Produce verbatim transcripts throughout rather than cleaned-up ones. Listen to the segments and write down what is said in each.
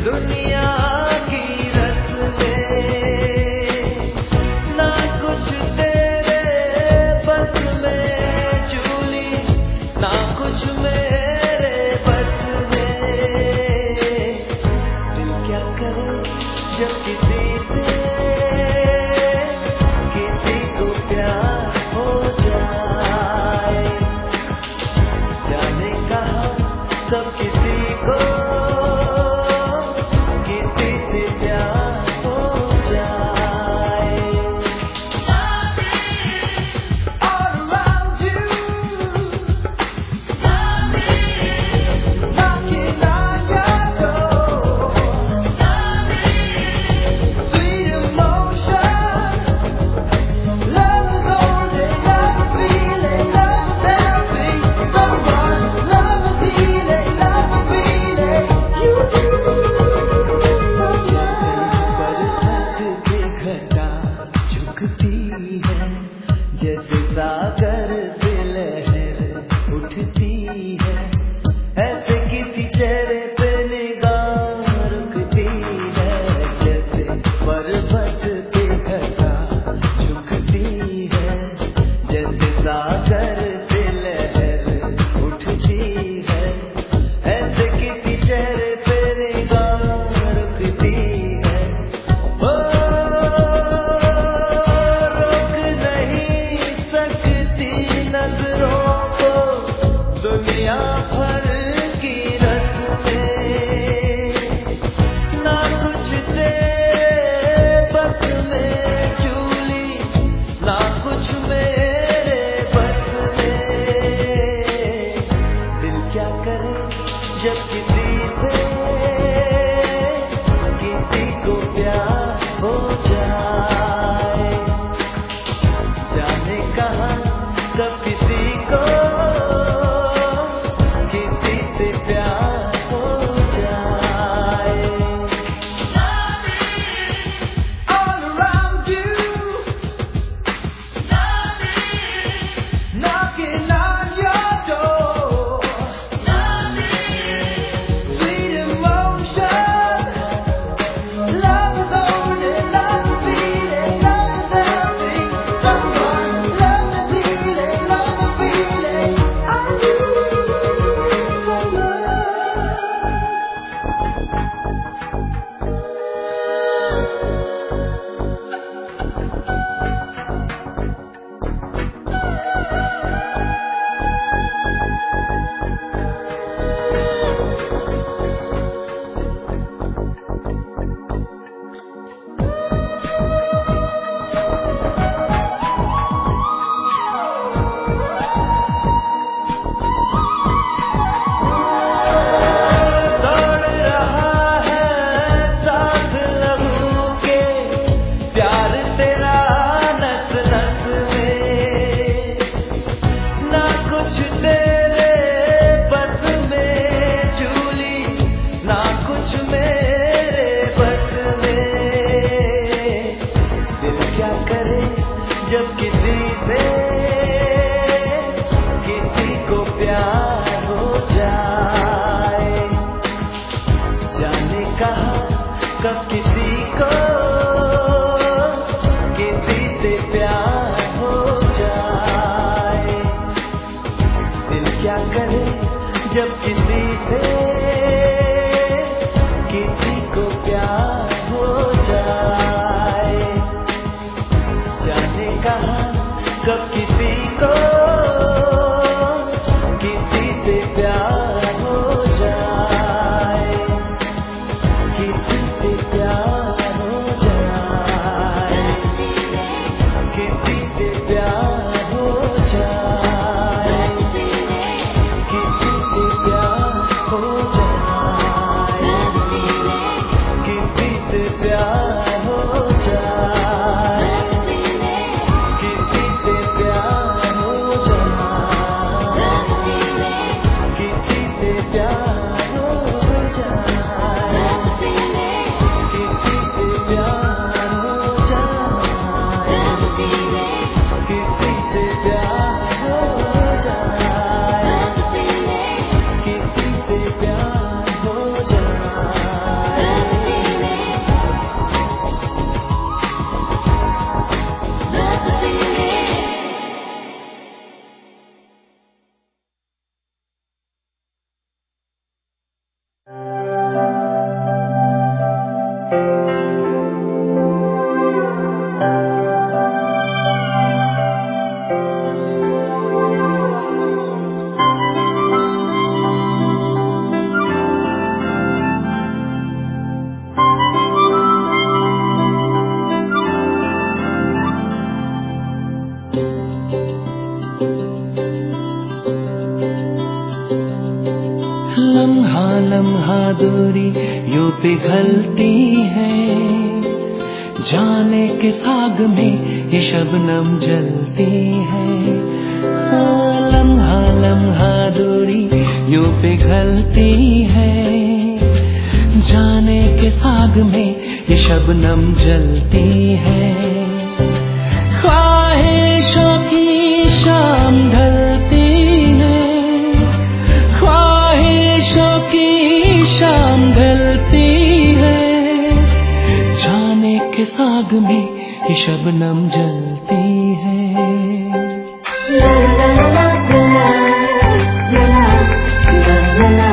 दुनिया की रस्में ना कुछ तेरे बस में चूली, ना कुछ मेरे बस में। दिल क्या करे जब किसी से किसी को प्यार हो जाए, जाने कहाँ सब किसी को किसी से प्यार हो जाए। All around you, knocking on your door, sweet emotion, love is only love is feeling, love is helping someone, love is healing, love is feeling you do बरसात की घटा झुकती है, जैसे सागर से लहर उठती है, ऐसे किसी चेहरे पे निगाह रुकती है, जैसे पर्वत की घटा झुकती है, जैसे सागर से लहर उठती है, ऐसे किसी चेहरे पे निगाह रुकती है। ओ, रोक नहीं सकती नजरों को दुनिया भर की रस्में, ना कुछ तेरे बस में चूली, ना कुछ मेरे बस में। दिल क्या करे जब किसी से किसी को प्यार हो जाए, जाने कहाँ कब किसी को किसी से प्यार हो जाए। All around you, knocking on your door, sweet emotion, love is only love is feeling, love is helping someone, love is healing, love is feeling I do for love. दौड़ रहा है साथ लहू के, प्यार तेरा नस नस में, ना कुछ तेरे बस में चूली, ना कुछ मेरे बस में। दिल क्या करे जब किसी से किसी को प्यार हो जाए, जाने कहाँ कब किसी को किसी से प्यार हो जाए। दिल क्या करे जब किसी से किसी को प्यार हो जाए, जाने कहाँ कब किसी को किसी से प्यार हो जाए, किसी से प्यार हो जाए, किसी से प्यार हो जाए, किसी से प्यार हो जाए, किसी से प्यार हो जाए, किसी से प्यार हो लम्हा दूरी यूं पिघलती है, जाने के साग में ये शबनम जलती है। हाँ, लम्हा लम्हा दूरी यूं पिघलती है, जाने के साग में ये शबनम जलती है। ख्वाहिशों की शाम ढलती है, ख्वाहिशों की शाम ढलती है, जाने के साग में ये शबनम जलती है। ला ला ला ला ला ला ला ला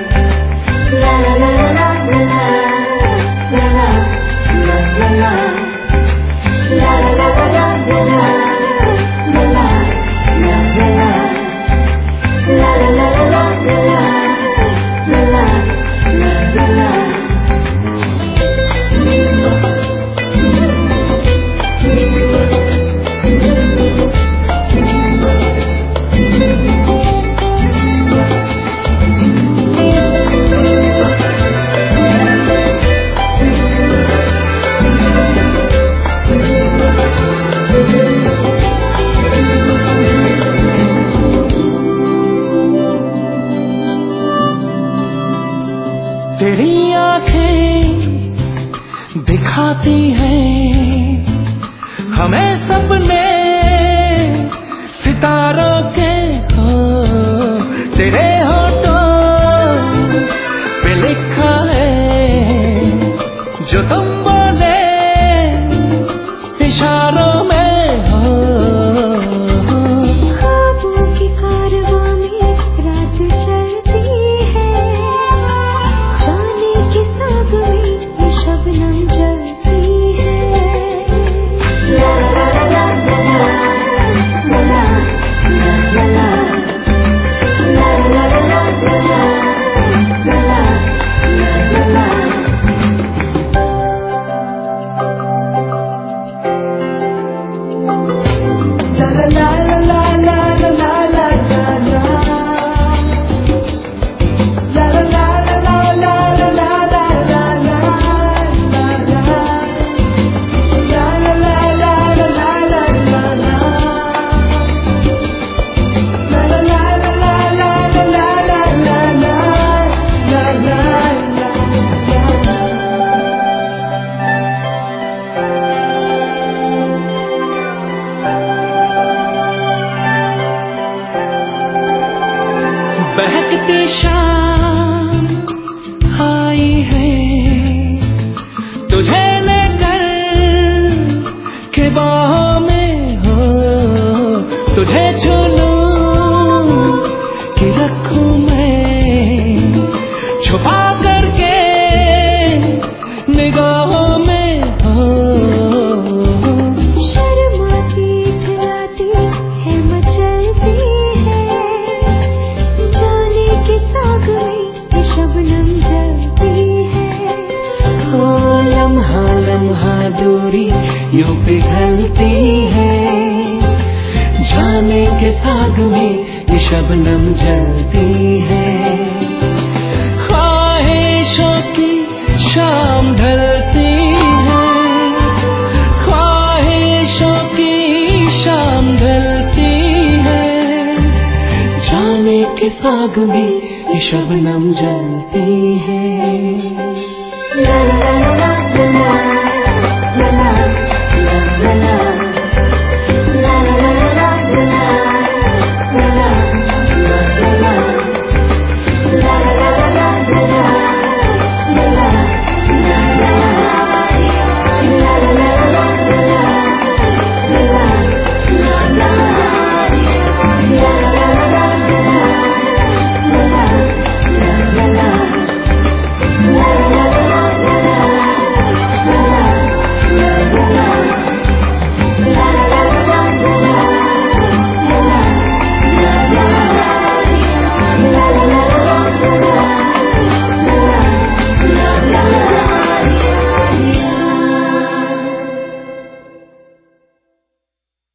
तेरी आंखें दिखाती हैं हमें सपने सितारों के, हो तेरे होठों पे लिखा है जो तुम बोले इशारों में, हो ख्वाबों की कारवां में रात चलती है, जाने के साग में ये शबनम जलती है। ला ला ला ला ला ला ला ला ला ला बहकती शाम आई है तुझे लेकर के बाहों में, हो तुझे छू लूं कि रखूं मैं छुपा करके निगाहों में, हो शर्माती इतराती है मचलती है, साग में ये शबनम जलती है। हो लम्हा लम्हा दूरी यूं पिघलती है, जाने के साग में ये शबनम जलती है। ख्वाहिशों की शाम ढलती है, ख्वाहिशों की शाम ढलती है, जाने के साग में ये शबनम जलती है। ला ला ला ला ला ला ला ला ला ला ला ला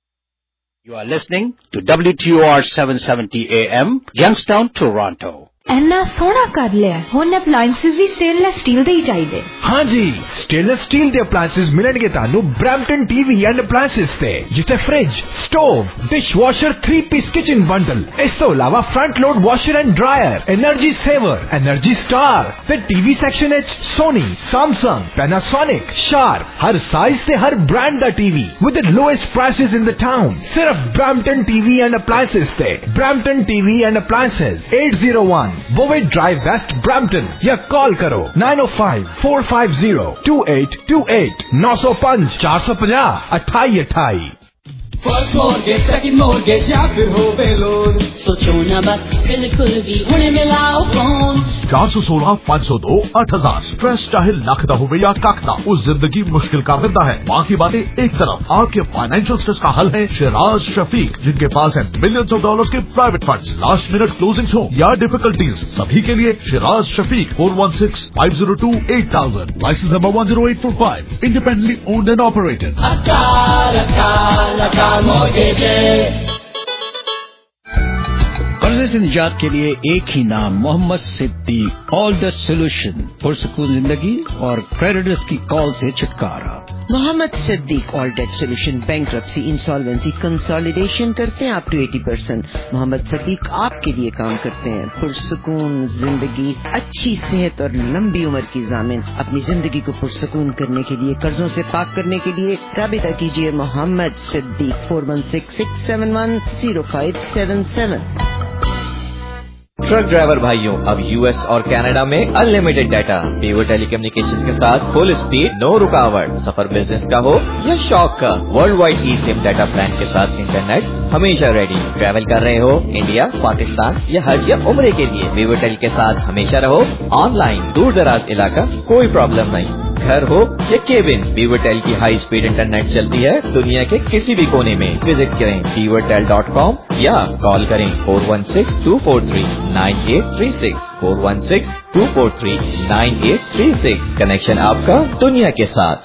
You are listening to W T O R seven seventy A M, Youngstown, Toronto. ਇੰਨਾ ਸੋਹਣਾ ਕਰ ਲਿਆ। ਹੁਣ ਅਪਲਾਈਐਂਸਸ ਵੀ ਸਟੇਨਲੈਸ ਸਟੀਲ ਦੇ ਹੀ ਚਾਹੀਦੇ। हाँ जी, स्टेनलेस स्टील ਦੇ ਅਪਲਾਈਐਂਸਸ ਮਿਲਣਗੇ ਤੁਹਾਨੂੰ ਬ੍ਰੈਂਪਟਨ ਟੀਵੀ ਐਂਡ ਅਪਲਾਈਐਂਸਸ ਤੇ, ਜਿੱਥੇ fridge, stove, dishwasher, three piece kitchen bundle, ਇਸ ਤੋਂ ਇਲਾਵਾ front load washer and dryer, energy saver, Energy Star ਤੇ ਟੀਵੀ ਸੈਕਸ਼ਨ ਵਿੱਚ ਸੋਨੀ, ਸੈਮਸੰਗ, ਪੈਨਾਸੋਨਿਕ, ਸ਼ਾਰਪ, ਹਰ ਸਾਈਜ਼ ਤੇ ਹਰ ਬ੍ਰਾਂਡ ਦਾ TV with the lowest prices in the town। ਸਿਰਫ ਬ੍ਰੈਂਪਟਨ ਟੀਵੀ ਐਂਡ ਅਪਲਾਈਐਂਸਸ ਤੇ। Brampton TV and Appliances eight oh one Bovett Drive West Brampton या call करो nine oh five four five zero two eight two eight नौ सौ पाँच चार सौ पचास अठाई अठाई। फर्स्ट मॉर्गेज, सेकंड मॉर्गेज या फिर हो बेलोन, सोचो ना बस बिल्कुल भी हुणे मिलाओ फोन। चार सौ सोलह पाँच सौ दो आठ हजार स्ट्रेस चाहे लख दा होवे या कख दा, उस जिंदगी मुश्किल का करता है। बाकी बातें एक तरफ, आपके फाइनेंशियल स्ट्रेस का हल है शिराज शफीक, जिनके पास है मिलियंस ऑफ डॉलर्स के private funds. Last minute closings हो या डिफिकल्टीज, सभी के लिए Shiraz Shafiq four one six five zero two eight thousand, licence number one zero eight four five, independently owned and operated. अकाल अकाल अकाल मॉर्गेजेस। कर्जे से निजात के लिए एक ही नाम, Mohammad Siddiq. All the solution, पुरसुकून जिंदगी और क्रेडिटर्स की कॉल से छुटकारा। Mohammad Siddiq all debt solution, bankruptcy, insolvency, consolidation करते हैं अप टू अस्सी परसेंट। मोहम्मद सिद्दीक आपके लिए काम करते हैं। पुरसुकून जिंदगी, अच्छी सेहत और लंबी उम्र की जामिन। अपनी जिंदगी को पुरसुकून करने के लिए, कर्जों से पाक करने के लिए राबिता कीजिए Mohammad Siddiq four one six six seven one zero five seven seven. Truck driver भाइयों, अब यूएस और कनाडा में अनलिमिटेड डाटा, वीवो टेलीकम्युनिकेशंस के साथ फुल स्पीड, नो रुकावट। सफर बिजनेस का हो या शौक का, world wide eSIM data plan के साथ इंटरनेट हमेशा रेडी। ट्रैवल कर रहे हो इंडिया, पाकिस्तान या हज या उम्रे के लिए, वीवो टेल के साथ हमेशा रहो ऑनलाइन। दूर दराज इलाका, कोई प्रॉब्लम नहीं। घर हो या केबिन, वीवोटेल की हाई स्पीड इंटरनेट चलती है दुनिया के किसी भी कोने में। विजिट करें वीवोटेल डॉट कॉम या कॉल करें four one six two four three nine eight three six four one six two four three nine eight three six. Connection आपका दुनिया के साथ।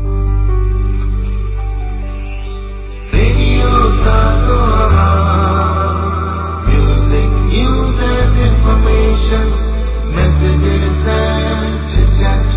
Music, news and information, messages and chit-chat.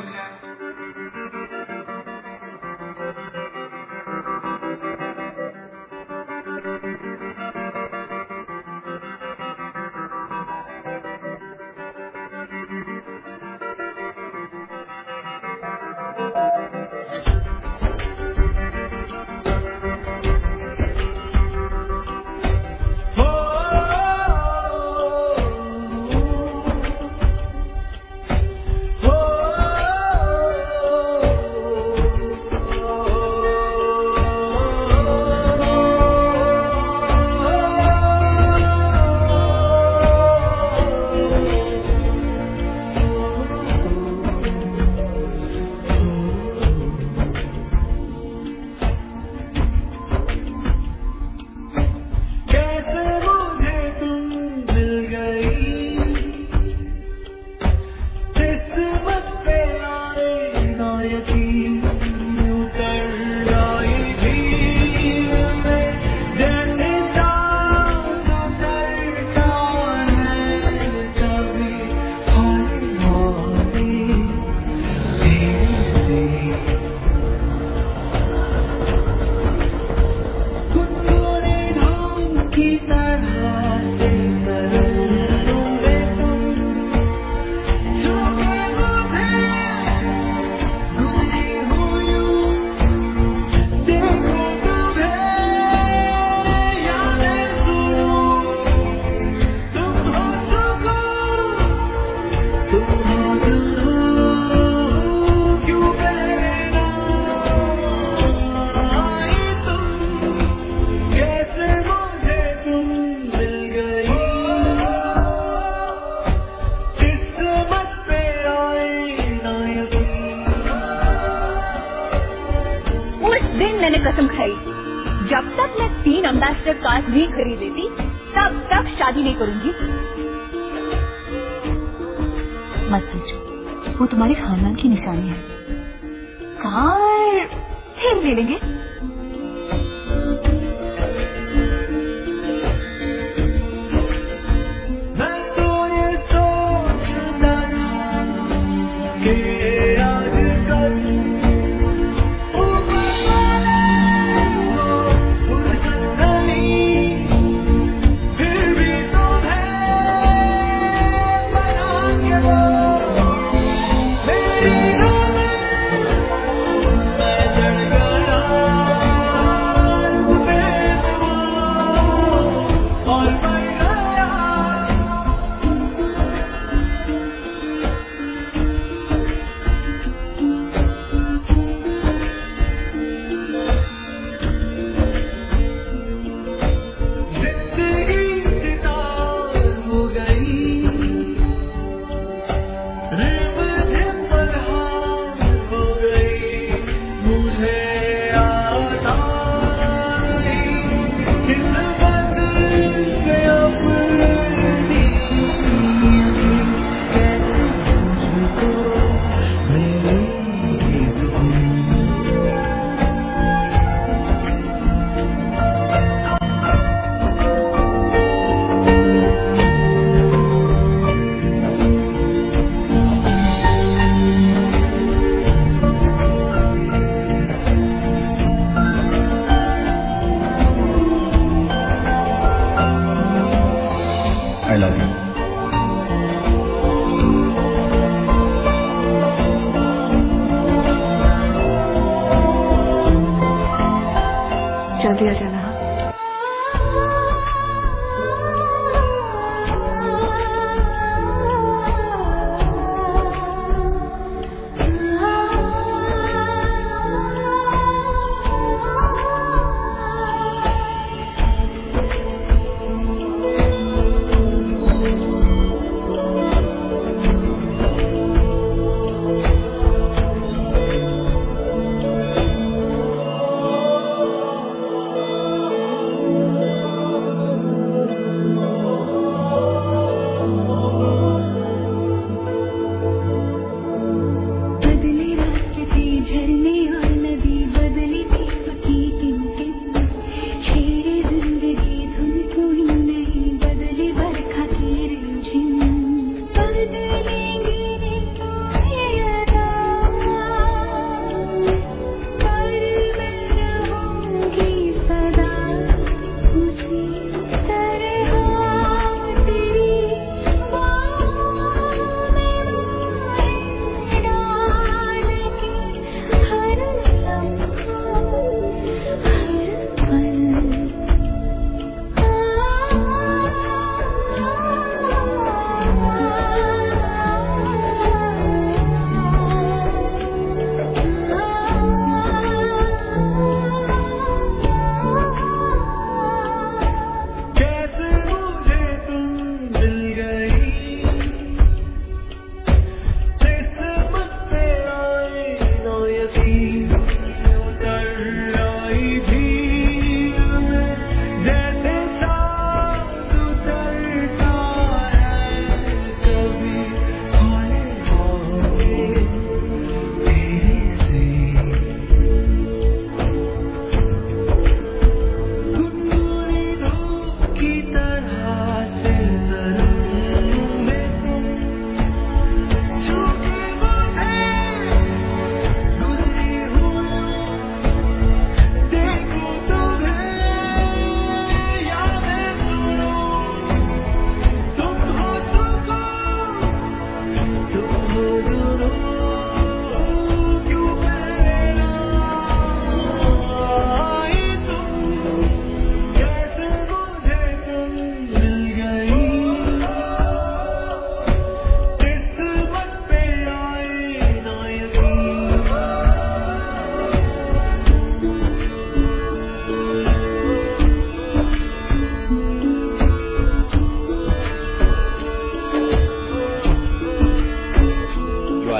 जब तक मैं तीन एम्बेसडर कार्स नहीं खरीद लेती तब तक शादी नहीं करूंगी। मत सोचो, वो तुम्हारे खानदान की निशानी है। कार फिर ले लेंगे। मैं तो ये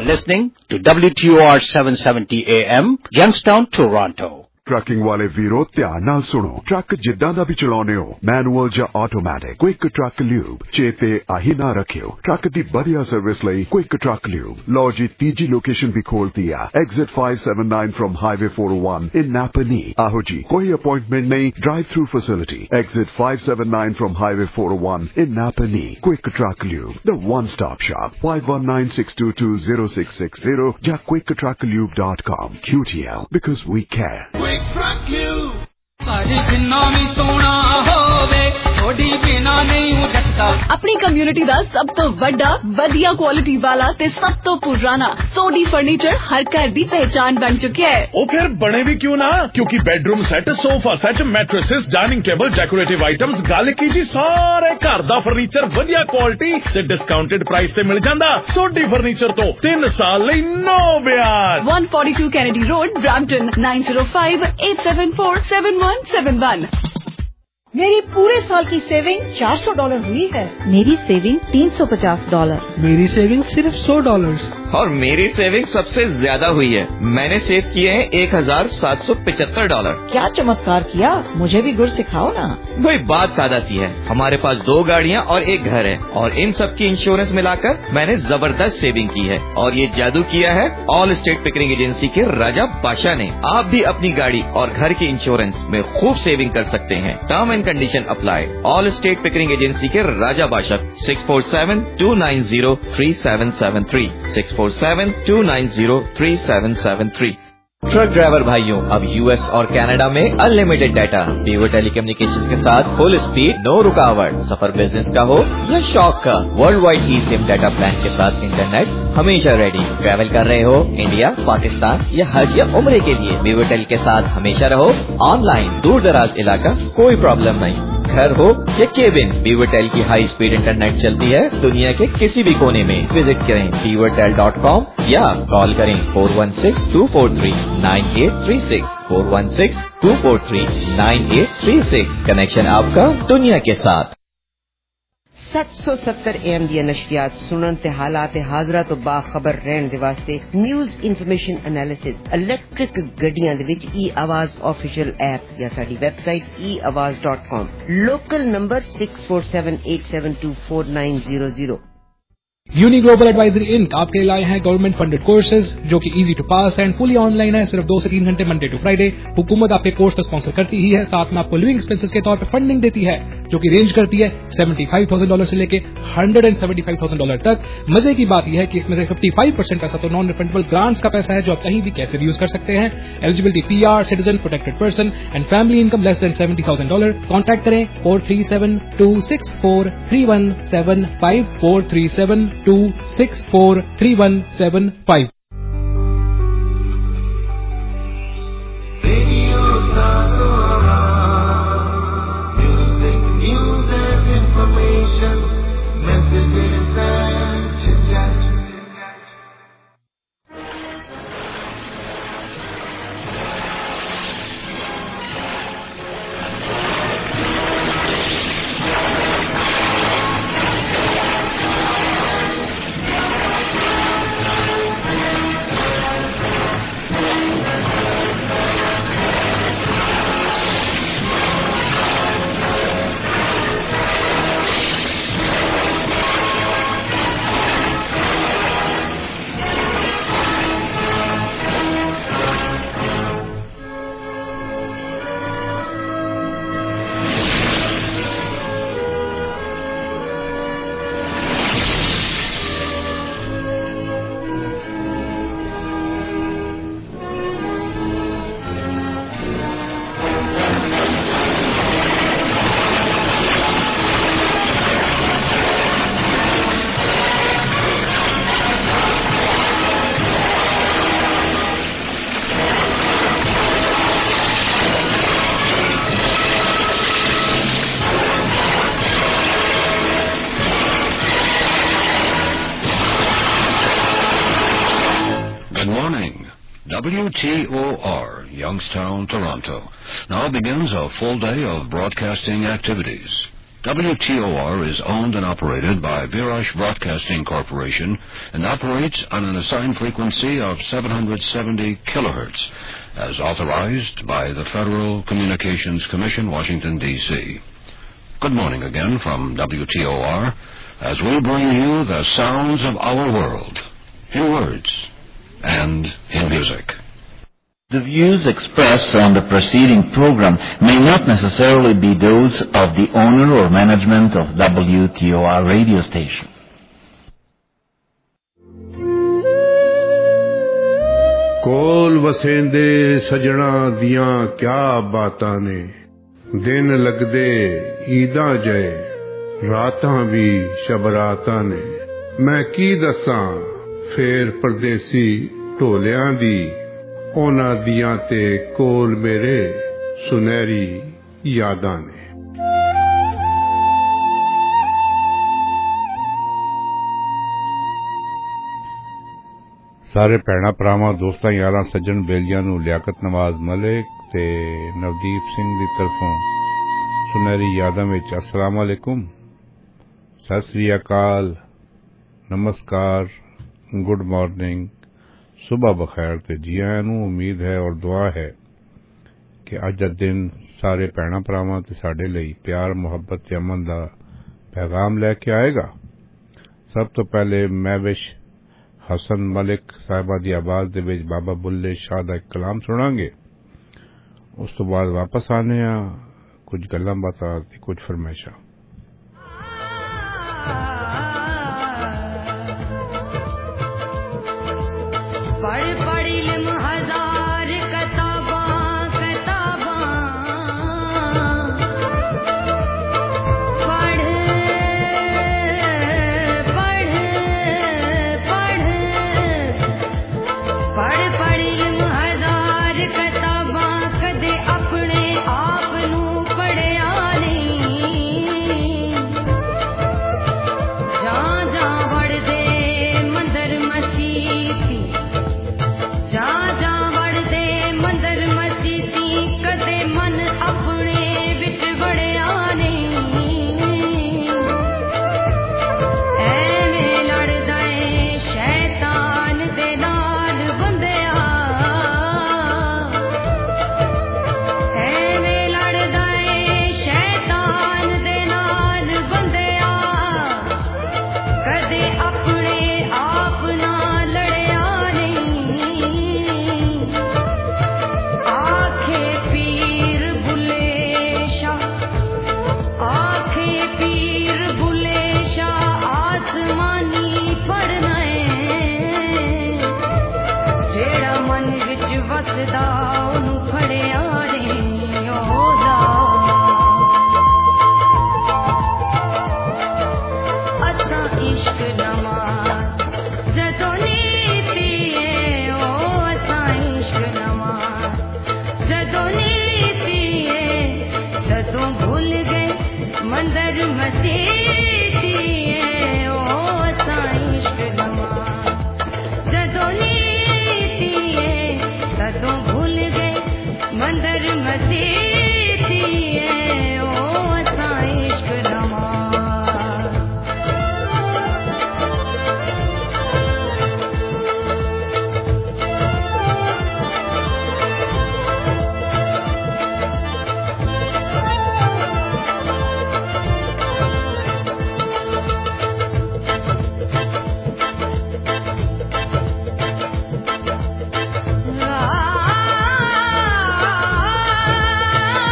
listening to W T O R seven seventy A M, Youngstown, Toronto. Trucking ਵਾਲੇ ਵੀਰੋ ਧਿਆਨ ਨਾਲ ਸੁਣੋ। ਟਰੱਕ ਜਿੱਦਾਂ ਦਾ ਵੀ ਚਲਾਉਣੇ ਹੋ, ਮੈਨੂਅਲ ਜਾਂ ਆਟੋਮੈਟਿਕ, ਕੁਇਕ ਟਰੱਕ ਲਿਊਬ ਚੇਤੇ ਆਹੀ ਨਾ ਰੱਖਿਓ। ਟਰੱਕ ਦੀ ਵਧੀਆ ਸਰਵਿਸ ਲਈ ਕੁਇਕ ਟਰੱਕ ਲਿਊਬ। ਲਓ ਜੀ ਤੀਜੀ ਲੋਕੇਸ਼ਨ ਵੀ ਖੋਲਤੀ ਆ, exit five seventy-nine from highway four oh one in Napanee. ਆਹੋ ਜੀ, ਕੋਈ ਅਪਾਇੰਟਮੈਂਟ ਨਹੀਂ, drive through facility. Exit five seventy-nine from highway four oh one in Napanee. Quick truck lube, the one stop shop. five one nine six two two zero six six zero ਜਾਂ quick truck lube dot com। Q T L, because we care। ਸਾਡੀ ਜਿੰਨਾ ਵੀ ਸੋਹਣਾ ਹੋਵੇ ਥੋੜੀ ਬਿਨਾ ਨਹੀਂ ਜੱਟਦਾ। ਆਪਣੀ community ਦਾ ਸਭ ਤੋਂ ਵੱਡਾ ਵਧੀਆ ਕੁਆਲਿਟੀ ਵਾਲਾ ਤੇ ਸਭ ਤੋਂ ਪੁਰਾਣਾ ਸੋਡੀ ਫਰਨੀਚਰ ਹਰ ਘਰ ਦੀ ਪਹਿਚਾਨ ਬਣ ਚੁੱਕਿਆ ਹੈ। ਉਹ ਫਿਰ ਬਣੇ ਵੀ ਕਿਉਂ ਨਾ, ਕਿਉਂਕਿ bedroom set, sofa set, mattresses, dining table, decorative items, ਗੱਲ ਕੀ ਜੀ ਸਾਰੇ ਘਰ ਦਾ ਫਰਨੀਚਰ ਵਧੀਆ ਕੁਆਲਿਟੀ ਤੇ ਡਿਸਕਾਊਂਟਡ ਪ੍ਰਾਈਸ ਤੇ ਮਿਲ ਜਾਂਦਾ। ਸੋਡੀ ਫਰਨੀਚਰ ਤੋਂ ਤਿੰਨ ਸਾਲ ਲਈ ਨੋ ਵਿਆਜ। one forty-two Kennedy Road, Brampton, nine zero five eight seven four seven one seven one। मेरी पूरे साल की सेविंग चार सौ डॉलर हुई है। मेरी सेविंग तीन सौ पचास डॉलर। मेरी सेविंग सिर्फ सौ डॉलर। और मेरी सेविंग सबसे ज्यादा हुई है, मैंने सेव किए हैं एक हजार सात सौ पिछहत्तर डॉलर। क्या चमत्कार किया, मुझे भी गुर सिखाओ ना। वही बात सादा सी है, हमारे पास दो गाड़ियाँ और एक घर है और इन सब की इंश्योरेंस मिलाकर मैंने जबरदस्त सेविंग की है। और ये जादू किया है ऑल स्टेट पिकरिंग एजेंसी के राजा बादशाह ने। आप भी अपनी गाड़ी और घर की इंश्योरेंस में खूब सेविंग कर सकते हैं। Term and condition apply. Allstate Pickering agency के राजा बादशाह six four seven two nine zero three seven seven three six four seven two nine zero three seven seven three। Truck driver भाइयों, अब US और Canada में unlimited data, पीवर telecommunications के साथ full speed, no रुकावट। सफर बिजनेस का हो या शौक का, world wide eSIM data plan के साथ इंटरनेट हमेशा रेडी। ट्रैवल कर रहे हो इंडिया, पाकिस्तान या हज या उम्रे के लिए, पीवर टेल के साथ हमेशा रहो ऑनलाइन। दूर दराज इलाका कोई प्रॉब्लम नहीं, घर हो या केबिन, पीवरटेल की हाई स्पीड इंटरनेट चलती है दुनिया के किसी भी कोने में। विजिट करें पीवरटेल डॉट कॉम या कॉल करें four one six two four three nine eight three six four one six two four three nine eight three six। Connection आपका दुनिया के साथ। सत्त सौ सत्तर एम दी नशरियात सुनन ते हालात हाजरा तो बाखबर रहन दे वास्ते न्यूज़ इन्फॉर्मेशन एनालिसिस इलेक्ट्रिक गड्डियां दे विच ई आवाज ऑफिशियल ऐप या साडी website e Awaaz dot com. Local number six four seven eight seven two four nine zero zero। Uni global advisory inc आपके लिए लाए हैं गवर्नमेंट फंडेड कोर्सेज जो कि easy to pass and fully online है। सिर्फ दो से तीन घंटे मंडे टू फ्राइडे। हुकूमत आपके कोर्स को स्पॉन्सर करती ही है, साथ में आपको लिविंग एक्सपेंसेस के तौर पर फंडिंग देती है जो कि रेंज करती है पचहत्तर हज़ार डॉलर से लेके एक सौ पचहत्तर हज़ार डॉलर तक। मजे की बात यह है कि इसमें से पचपन परसेंट पैसा तो नॉन रिफंडेबल ग्रांट्स का पैसा है जो आप कहीं भी कैसे भी यूज कर सकते हैं। Eligibility PR, citizen, protected person and family income less than सत्तर हज़ार डॉलर। कॉन्टैक्ट करें four three seven two six four three one seven five four three seven two six four three one seven five। W T O R, Youngstown, Toronto. Now begins a full day of broadcasting activities. W T O R is owned and operated by Virash Broadcasting Corporation and operates on an assigned frequency of seven hundred seventy kilohertz, as authorized by the Federal Communications Commission, Washington, D C Good morning again from W T O R, as we bring you the sounds of our world, in words and in music. The views expressed on the preceding program may not necessarily be those of the owner or management of W T O R radio station. कोल वसेंदे सजना दियां क्या बातां ने दिन लगदे ईदां जय रातां भी शबरातां ने मैं की दसां फेर परदेसी ढोलियां दी ओना दियां ते कोल मेरे सुनहरी यादां ने। ਸਾਰੇ ਭੈਣਾਂ ਭਰਾਵਾਂ ਦੋਸਤਾਂ ਯਾਰਾਂ ਸੱਜਣ ਬੇਲੀਆਂ ਨੂੰ ਲਿਆਕਤ ਨਵਾਜ਼ ਮਲਿਕ ਤੇ ਨਵਦੀਪ ਸਿੰਘ ਦੀ ਤਰਫੋਂ ਸੁਨਹਿਰੀ ਯਾਦਾਂ ਵਿੱਚ ਅਸਲਾਮ ਅਲੈਕੁਮ, ਸਤਿ ਸ੍ਰੀ ਅਕਾਲ, ਨਮਸਕਾਰ, ਗੁੱਡ ਮਾਰਨਿੰਗ, ਸੁਬਹ ਬਖੈਰ ਤੇ ਜੀ ਆਇਆਂ ਨੂੰ। ਉਮੀਦ ਹੈ ਔਰ ਦੁਆ ਹੈ ਕਿ ਅੱਜ ਦਾ ਦਿਨ ਸਾਰੇ ਭੈਣਾਂ ਭਰਾਵਾਂ ਤੇ ਸਾਡੇ ਲਈ ਪਿਆਰ, ਮੁਹੱਬਤ ਤੇ ਅਮਨ ਦਾ ਪੈਗਾਮ ਲੈ ਕੇ ਆਏਗਾ। ਸਭ ਤੋਂ ਪਹਿਲੇ ਮੈਂ ਵਿਸ਼ हसन मलिक साहिबा की आवाज दे विच बाबा बुल्ले शाह का एक कलाम सुनांगे। उस तो बाद वापस आने आ कुछ गल्लां बातां ते कुछ फरमाइशां। पढ़ पढ़ इल्म हजार किताबां किताबां पढ़ पढ़ पढ़ इल्म हजार किताबां कदे अपने आप नूं पढ़िया नहीं जां जां वड़दे मंदर मसीती जां जां वड़दे मंदर मसीती कदे मन अपने विच वड़िया नहीं ऐवें लड़दा ऐ शैतान दे नाल बंदिया ऐवें लड़दा ऐ शैतान दे नाल बंदिया कदे अपने आप नाल लड़िया नहीं आखे पीर बुले शाह आखे पीर बुले शाह आसमानी पढ़ना है जेड़ा मन विच वसदा ओनू फड़िया नहीं ओदा असां इश्क नमाज जदों नीती है ओ असां इश्क नमाज जदों नीती है तदों भूल गए मंदर मसीती है ओ असां इश्क नमाज जदों नीती है तदों भूल गए मंदर मसीती है ओ असां इश्क नमाज। आ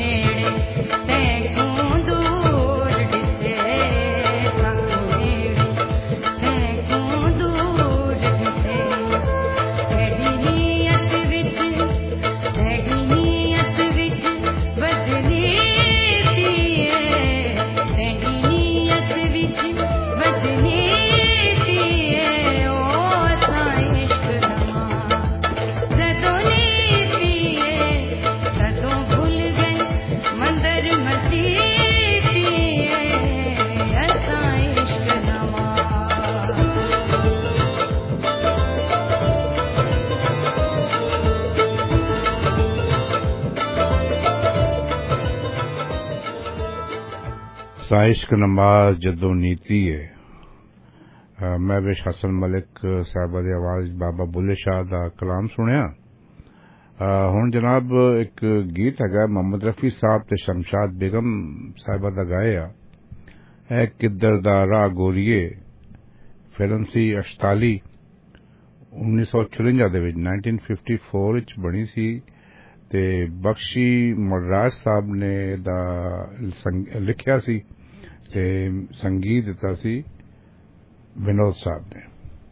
इश्क नमाज जदों नीति है। मैं विश हसन मलिक साहबा दी आवाज बाबा बुल्ले शाह दा कलाम सुनिया। हुण जनाब एक गीत है मोहम्मद रफी साहब ते शमशाद बेगम साहिबा दा गाया है किधर दा राह गोरीए। फिल्म सी अठताली उन्नीस सौ चुरंजा दे विच नाइनटीन फिफ्टी फोर विच बनी सी ते बख्शी मलराज साहब ने दा लिखिया सी ते संगीत दिता सी विनोद साहब ने।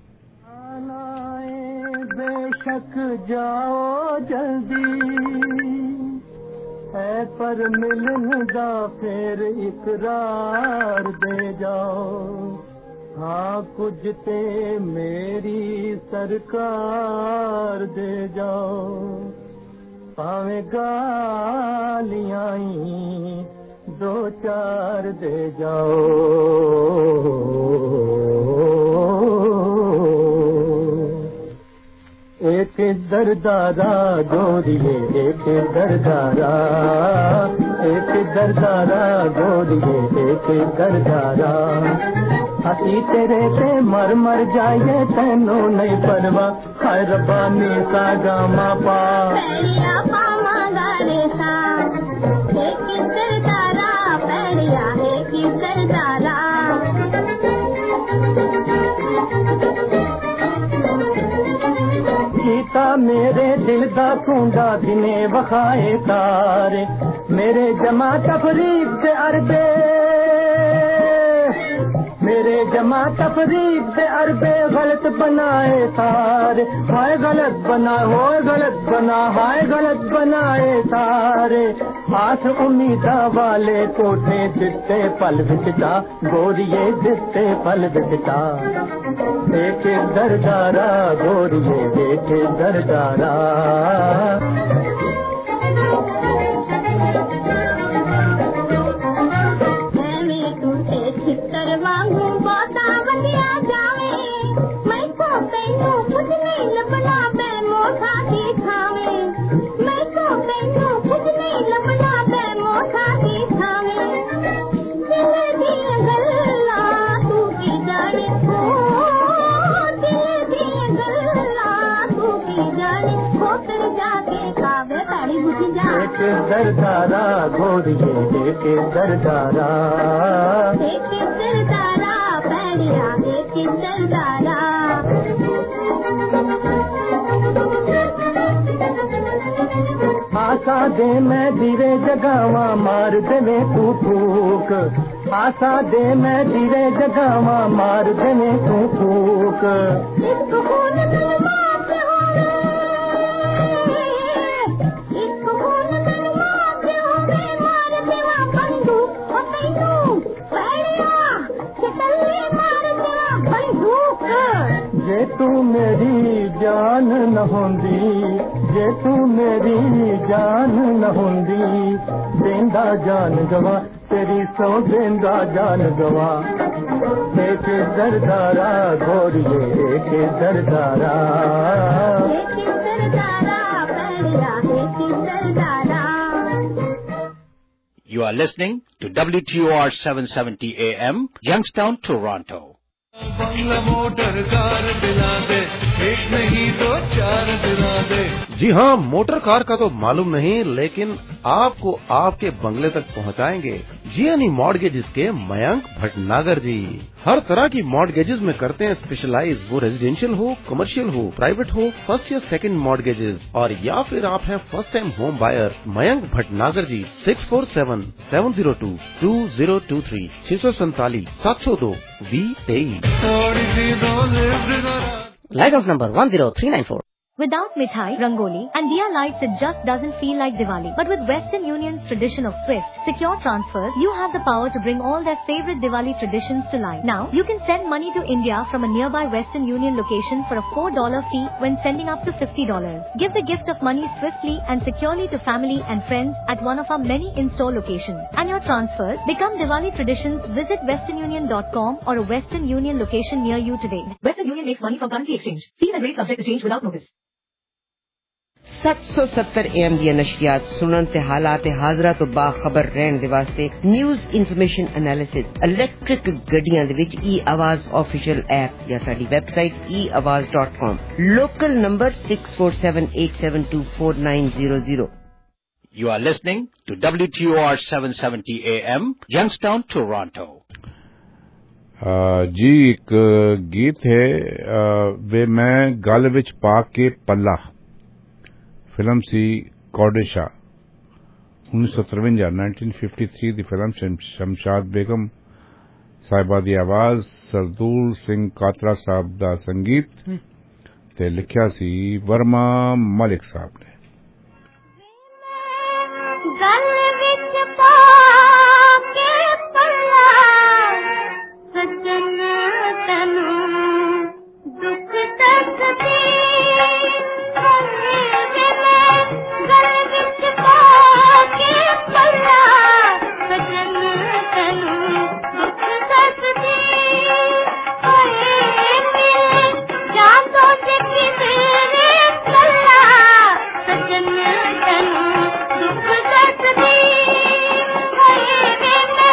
बेशक जाओ जल्दी है पर मिलन दा फिर इकरार दे जाओ। हाँ कुछ ते मेरी सरकार दे जाओ। पावे गालियां दो चार दे जाओ। एक दरदारा गोरिए एक दरदारा एक दरदारा गोरिए एक दरदारा। हसी तेरे पे मर मर जाए तेनों नहीं परवा। हर रब्बानी सा गामा पा पैड़िया पावा गारे सा। एक दरदारा पैड़िया एक दरदारा। गीता मेरे दिल दा खूंदा दिने वखाए तारे। मेरे जमा तफरीक से अरबे मेरे जमा तफरीक से अरबे गलत बनाए सारे। हाय गलत बना हो गलत बना हाय गलत बनाए सारे। आठ उम्मीदा वाले कोठे दिते पल बिकता गोरिए दिते पल बिकता। एक दरदारा गोरिए एक दरदारा। वांगू बोता वधिया जावे। मैं को तैनू कुछ नहीं लभना बे मोठा दी खावे। मैं को तैनू कुछ नहीं लभना बे मोठा दी खावे। दिल दी गल्ला तू की जाने हो। दिल दी गल्ला तू की जाने हो। कर जाके कावे ताड़ी बुझ जा। एक दरदारा गोरिए एक दरदारा। एक दरदारा पैड़िया एक दरदारा। आशा दे मैं धीरे जगावा मार देवे तू फूक। आशा दे मैं धीरे जगावा मार देवे तू फूक। जे तू मेरी जान न होंदी जे तू मेरी जान न होंदी। देंदा जान गवा तेरी सौ देंदा जान गवा। एक दरदारा गोरिए एक दरदारा। एक दरदारा पैड़िया एक दरदारा। You are listening to W T O R seven seventy A M, Youngstown, Toronto. बंगला मोटर कार दिला दे। एक नहीं दो चार दिला दे। जी हाँ, मोटर कार का तो मालूम नहीं लेकिन आपको आपके बंगले तक पहुँचाएंगे। जीएनई मॉर्गेजेस के मयंक भटनागर जी। हर तरह की मॉर्गेजेस में करते हैं स्पेशलाइज, वो रेजिडेंशियल हो, कमर्शियल हो, प्राइवेट हो, फर्स्ट या सेकंड मॉर्गेजेस, और या फिर आप हैं first time home buyer. Mayank Bhatnagar ji, six four seven seven zero two two zero two three छह सौ सैतालीस सात सौ दो वी तेईस। License number one zero three nine four. Without mithai, rangoli and diya lights, it just doesn't feel like Diwali. But with Western Union's tradition of swift, secure transfers, you have the power to bring all their favorite Diwali traditions to life. Now, you can send money to India from a nearby Western Union location for a four dollar fee when sending up to fifty dollars. Give the gift of money swiftly and securely to family and friends at one of our many in-store locations. And your transfers become Diwali traditions. Visit western union dot com or a Western Union location near you today. Western Union makes money from currency exchange. Fees and rates subject to change without notice. सत्त सौ सत्तर am the नशरियात सुनन ते हालात हाजरा तो बाखबर रहन दे वास्ते news information analysis electric गड्डियां दे विच ई आवाज ऑफिशियल ऐप या साडी website e Awaaz dot com. Local number six four seven eight seven two four nine zero zero. You are listening to W T O R seven seventy A M, Youngstown, Toronto. जी एक गीत है वे मैं गल विच पा के पल्ला, फिल्म सी कौडेशा उन्नीस सौ तिरवंजा नाइनटीन फिफ्टी थ्री दी फिल्म शमशाद बेगम साहिबा दी आवाज, सरदूल सिंह कातरा साहब दा संगीत ते लिखिया सी वर्मा मलिक साहब ने। गल विच पा के पल्ला सजन तनु दुख दसदी, गल विच पा के पल्ला सजन तनु दुख दसदी, ओए मेरे जान तो देखी तेरे पल्ला सजन तनु दुख दसदी, ओए मेरे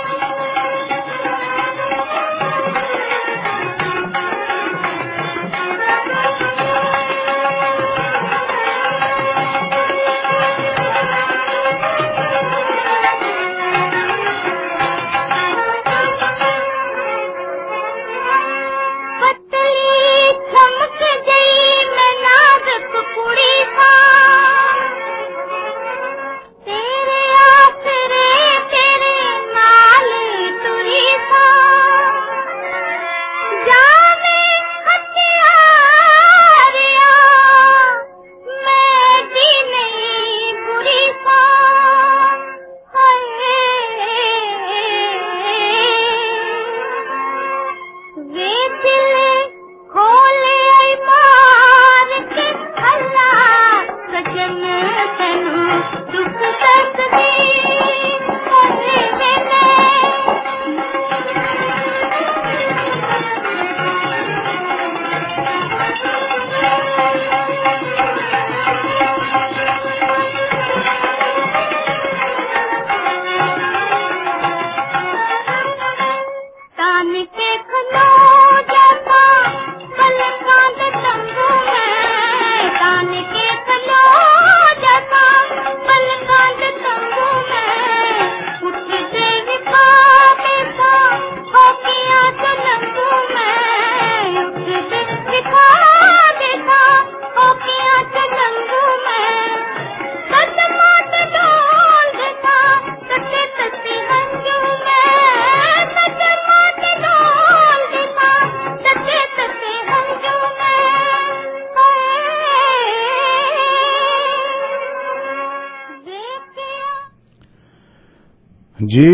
जी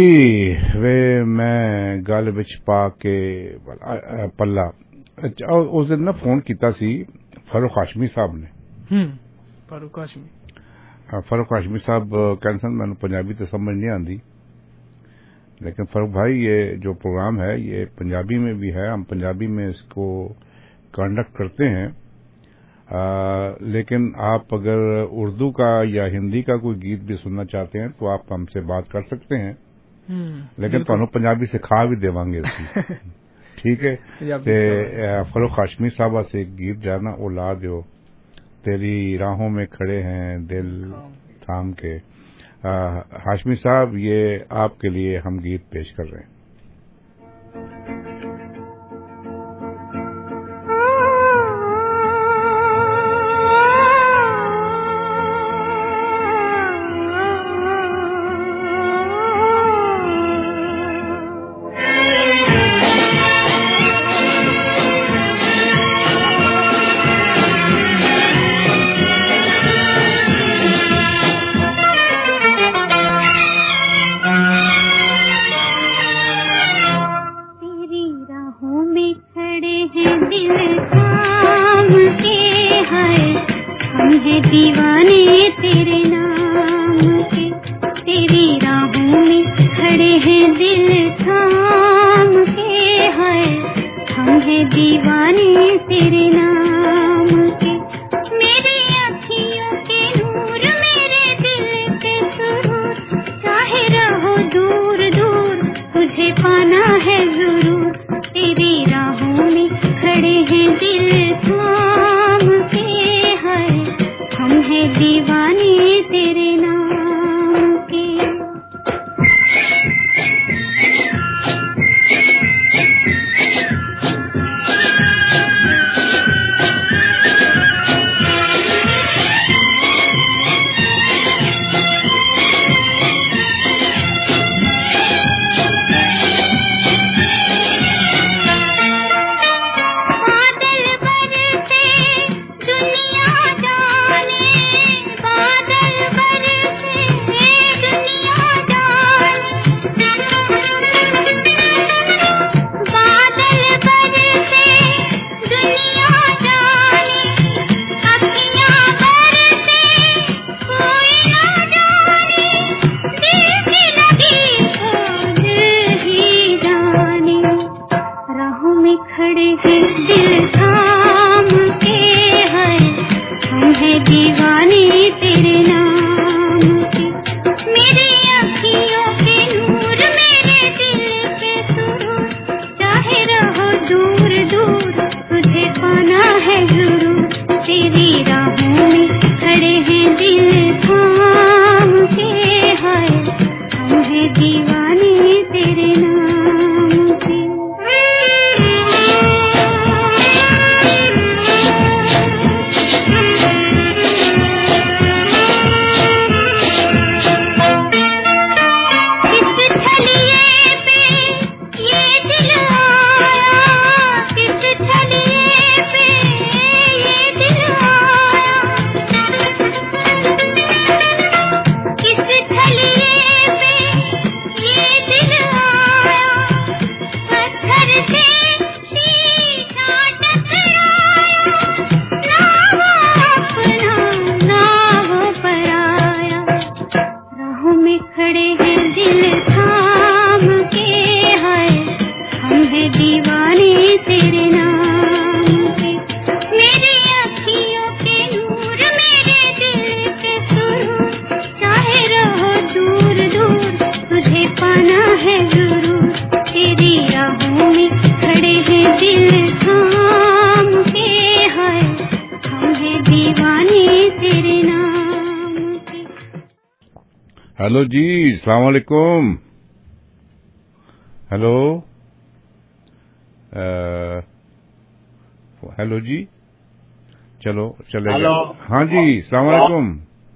वे मैं गल विच पा के पल्ला। अच्छा उस दिन ना फोन किया सी फारूक हाशमी साहब ने। हम्म फारूक हाशमी फारूक हाशमी साहब कहते हैं मैंने पंजाबी तो समझ नहीं आती, लेकिन फारूक भाई ये जो प्रोग्राम है ये पंजाबी में भी है, हम पंजाबी में इसको कंडक्ट करते हैं। आ, लेकिन आप अगर उर्दू का या हिंदी का कोई गीत भी सुनना चाहते हैं तो आप हमसे बात कर सकते हैं, लेकिन तुहानू पंजाबी सिखा भी देवांगे ठीक है। ते फारूक हाशमी साहब से एक गीत जाना वो ला दो, तेरी राहों में खड़े हैं दिल थाम के। हाशमी साहब, ये आपके लिए हम गीत पेश कर रहे हैं। हेलो जी, अस्सलाम वालेकुम। हेलो हेलो जी, चलो चले। हेलो, हाँ जी, अस्सलाम वालेकुम।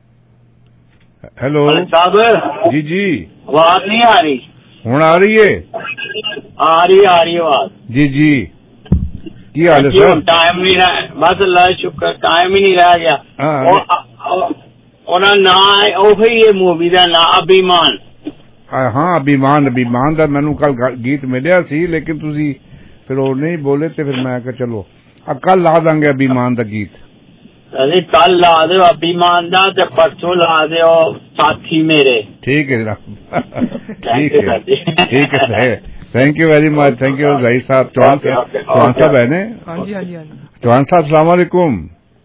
हेलो साहब। जी जी, आवाज नहीं आ रही? हुण आ रही है? आ रही आ रही आवाज। जी जी, की हाल है सर? टाइम नहीं रहा, बस अल्लाह शुक्र, टाइम ही नहीं रह गया। ਉਹਨਾਂ ਨਾ ਉਹੀ ਇਹ ਮੂਵੀ ਦਾ ਨਾਂ ਅਭਿਮਾਨ। ਹਾਂ, ਅਭਿਮਾਨ ਅਭਿਮਾਨ ਦਾ ਮੈਨੂੰ ਕੱਲ ਗੀਤ ਮਿਲਿਆ ਸੀ, ਲੇਕਿਨ ਤੁਸੀਂ ਫਿਰ ਉਹ ਨਹੀਂ ਬੋਲੇ ਤੇ ਫਿਰ ਮੈਂ ਕਿਹਾ ਚਲੋ ਕੱਲ ਲਾ ਦਾਂਗੇ ਅਭਿਮਾਨ ਦਾ ਗੀਤ। अरे कल ला दो अभिमान दा ते परसों ला दो साथी मेरे। ठीक है जनाब, ठीक है ठीक है, thank you very much, thank you भाई साहब। चौहान चौहान साहब है ने? हाँ जी हाँ जी हाँ जी। चौहान साहब अस्सलाम वालेकुम।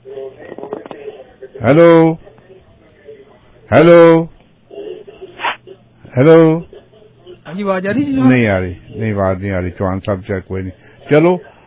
हेलो हेलो हेलो, हाँ जी आवाज आ रही? नहीं आ रही, नहीं आवाज नहीं आ रही चौहान साहब, चाहे कोई नहीं। चलो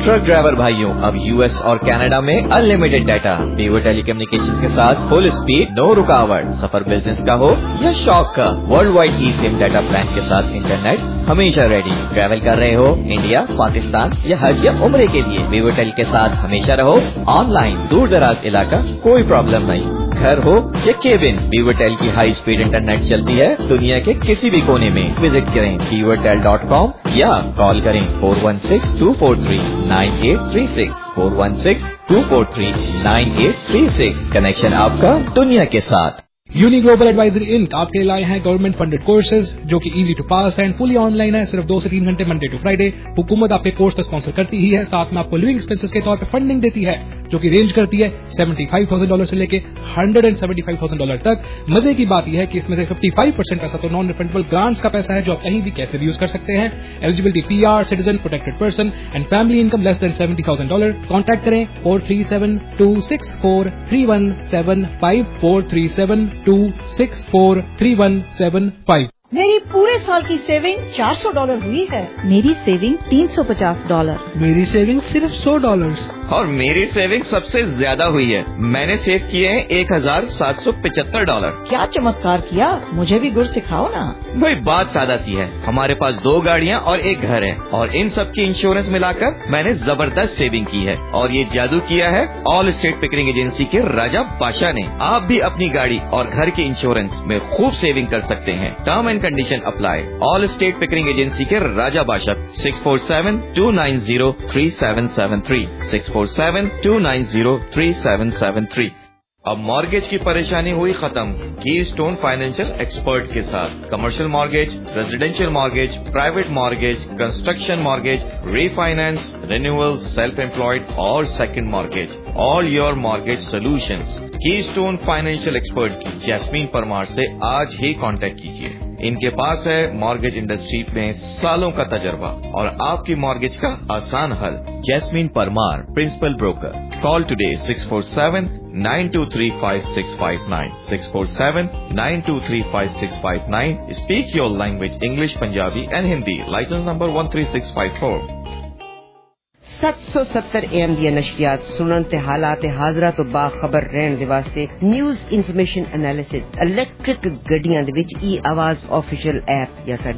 ट्रक ड्राइवर भाइयों, अब यूएस और कनाडा में अनलिमिटेड डाटा, पेवर टेलीकम्युनिकेशंस के साथ फुल स्पीड, नो रुकावट। सफर बिजनेस का हो या शौक का, world wide eSIM data plan के साथ इंटरनेट हमेशा रेडी। ट्रैवल कर रहे हो इंडिया, पाकिस्तान या हज या उम्रे के लिए, पेवर टेल के साथ हमेशा रहो ऑनलाइन। दूर दराज इलाका कोई प्रॉब्लम नहीं, घर हो या केबिन, बीवरटेल की हाई स्पीड इंटरनेट चलती है दुनिया के किसी भी कोने में। विजिट करें बीवरटेल डॉट कॉम या कॉल करें four one six two four three nine eight three six four one six two four three nine eight three six. Connection आपका दुनिया के साथ। यूनी ग्लोबल एडवाइजरी इंक आपके लिए लाए हैं गवर्नमेंट फंडेड कोर्सेज जो कि easy to pass and fully online है। सिर्फ दो से तीन घंटे मंडे टू फ्राइडे। हुकूमत आपके कोर्स तो स्पॉन्सर करती ही है, साथ में आपको लिविंग एक्सपेंसेस के तौर पे फंडिंग देती है जो कि रेंज करती है सेवेंटी फाइव थाउजेंड डॉलर से लेके hundred and seventy five thousand dollar तक। मजे की बात यह है कि इसमें से फिफ्टी फाइव परसेंट पैसा तो नॉन रिफंडेबल ग्रांट्स का पैसा है जो आप कहीं भी कैसे भी यूज कर सकते हैं। Eligibility PR, citizen, protected person and family income less than seventy thousand dollar. Contact करें four three seven two six four three one seven five four three seven two six four three one seven five. मेरी पूरे साल की saving चार सौ dollar हुई है। मेरी सेविंग तीन सौ पचास डॉलर। मेरी सेविंग सिर्फ सौ डॉलर। और मेरी सेविंग सबसे ज्यादा हुई है, मैंने सेव किए हैं एक हजार सात सौ पिछहत्तर डॉलर। क्या चमत्कार किया, मुझे भी गुर सिखाओ ना। भाई बात सादा सी है, हमारे पास दो गाड़ियाँ और एक घर है और इन सब की इंश्योरेंस मिलाकर मैंने जबरदस्त सेविंग की है। और ये जादू किया है ऑल स्टेट पिकरिंग एजेंसी के राजा बादशाह ने। आप भी अपनी गाड़ी और घर के इंश्योरेंस में खूब सेविंग कर सकते हैं। Term and condition apply. Allstate Pickering agency के Raja Badshah six four seven two nine zero three seven seven three six four seven two nine zero three seven seven three. अब मॉर्गेज की परेशानी हुई खत्म की स्टोन फाइनेंशियल एक्सपर्ट के साथ। Commercial mortgage, residential mortgage, private mortgage, construction mortgage, refinance, renewal, self employed और second mortgage, all your mortgage solutions. Keystone financial expert की जैस्मीन परमार से आज ही कांटेक्ट कीजिए। इनके पास है मॉर्गेज इंडस्ट्री में सालों का तजर्बा और आपकी मॉर्गेज का आसान हल। Jasmine Parmar, principal broker. Call today six four seven nine two three five six five nine six four seven nine two three five six five nine. Speak your language English, Punjabi and Hindi. Licence number one three six five four. सत्त सौ सत्तर am the नशियात सुनन ते हालात हाजरा तो बाखबर रहन दे वास्ते news information analysis electric गड्डियां दे विच ई आवाज ऑफिशियल ऐप या